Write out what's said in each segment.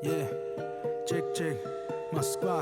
Yeah, чек, Москва.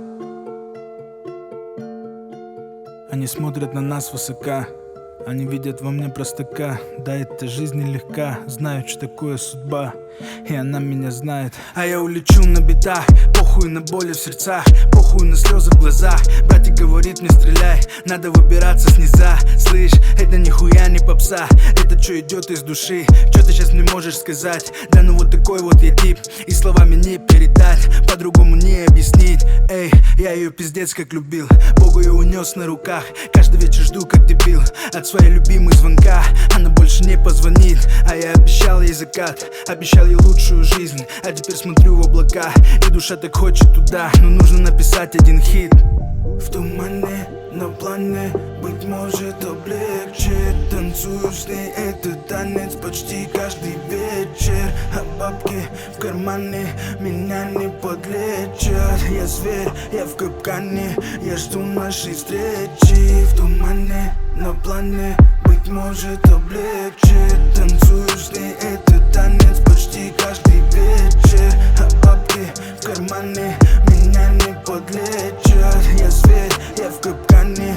Они смотрят на нас высока, они видят во мне простака. Да, эта жизнь нелегка, знают, что такое судьба, и она меня знает. А я улечу на битах, похуй на боли в сердцах, похуй на слезы в глазах. Братик говорит мне: стреляй, надо выбираться с низа. Слышь, это нихуя не попса, это что идет из души. Что ты сейчас мне можешь сказать? Да ну вот такой вот я тип, и словами не передать, по-другому не объяснить. Эй, я ее пиздец как любил, Богу я унес на руках. Каждый вечер жду как дебил от своей любимой звонка. Она больше не позвонит, а я обещал ей закат, обещал ей лучшую жизнь. А теперь смотрю в облака, и душа так хочет туда, но нужно написать один хит. В тумане, на плане, быть может облегче. Танцую с ней этот танец почти каждый вечер. А бабки в кармане меня не подлечат. Я зверь, я в капкане, я жду нашей встречи. В тумане, на плане, быть может облегче. Танцую с ней этот танец почти каждый вечер. А бабки в кармане меня не подлечат. Я зверь, я в капкане.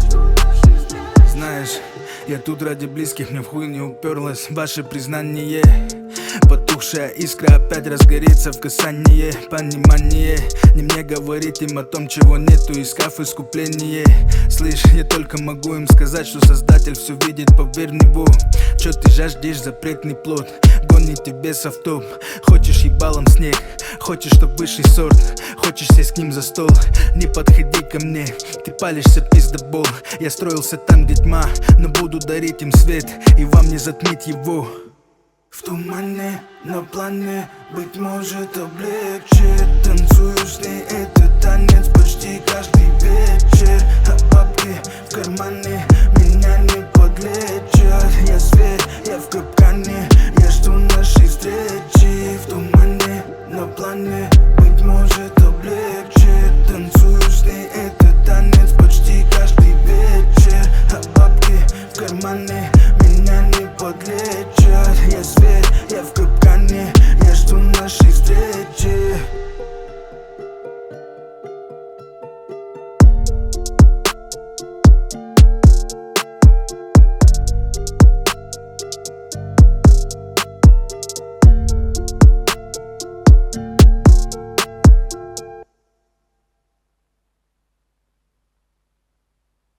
Знаешь, я тут ради близких, мне в хуй не уперлось ваше признание. Потухшая искра опять разгорится в касании. Понимание, не мне говорить им о том, чего нету, искав искупление. Слышь, я только могу им сказать, что Создатель все видит, поверь в него. Чё ты жаждешь, запретный плод, гонит тебе в топ. Хочешь ебалом снег, хочешь, чтоб высший сорт, хочешь сесть к ним за стол, не подходи ко мне, ты палишься пиздобол. Я строился там, где тьма, но буду дарить им свет, и вам не затмить его. В тумане, на плане, быть может облегче. Танцую с ней этот танец почти каждый вечер. А бабки в кармане меня не подлечат. Я зверь, я в капкане, я жду нашей встречи. В тумане, на плане, быть может облегче. Танцую с ней этот танец почти каждый вечер. А бабки в кармане меня не подлечат.